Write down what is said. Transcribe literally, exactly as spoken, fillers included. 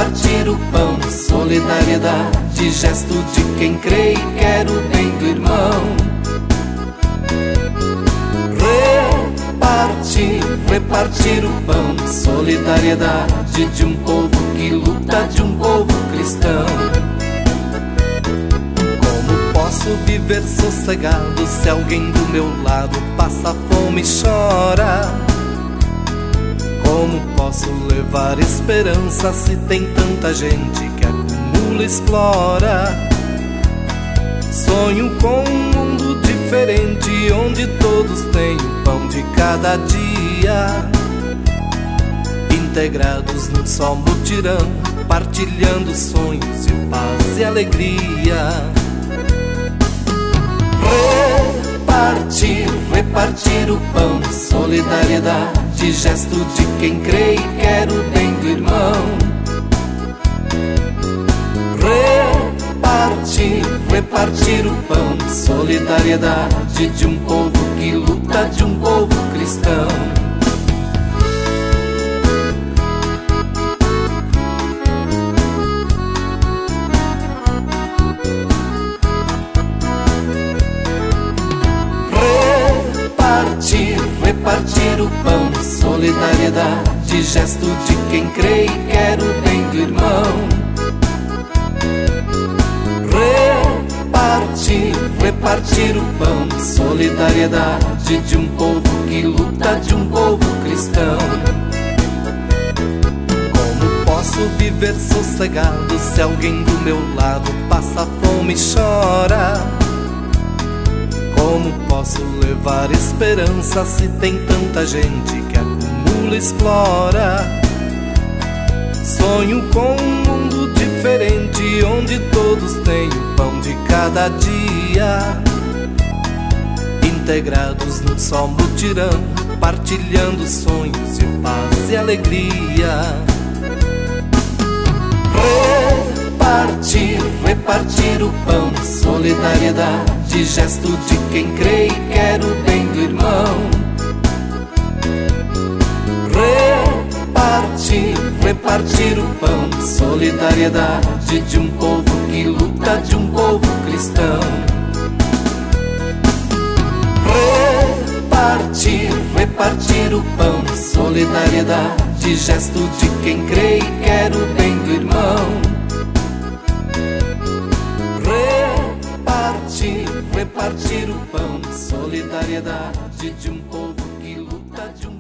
repartir o pão, solidariedade, gesto de quem crê e quer o bem do irmão. Repartir, repartir o pão, solidariedade de um povo que luta, de um povo cristão. Como posso viver sossegado se alguém do meu lado passa fome e chora? Como posso levar esperança se tem tanta gente que acumula e explora? Sonho com um mundo diferente, onde todos têm o pão de cada dia, integrados num só mutirão, partilhando sonhos de paz e alegria. Repartir, repartir o pão, solidariedade, gesto de quem crê e quer o bem do irmão. Repartir, repartir o pão, solidariedade de um povo que luta, de um povo cristão. Repartir, repartir o pão, solidariedade, gesto de quem crê e quer o bem do irmão. Repartir, repartir o pão, solidariedade de um povo que luta, de um povo cristão. Como posso viver sossegado se alguém do meu lado passa fome e chora? Como posso levar esperança se tem tanta gente que acumula e explora? Sonho com um mundo diferente, onde todos têm o pão de cada dia, integrados num só mutirão, partilhando sonhos de paz e alegria. Repartir, repartir o pão, solidariedade, gesto de quem crê e quer o bem do irmão. Repartir, repartir o pão, solidariedade de um povo que luta, de um povo cristão. Repartir, repartir o pão, solidariedade, gesto de quem crê e quer o bem do irmão. Repartir, repartir o pão, solidariedade de um povo que luta, de um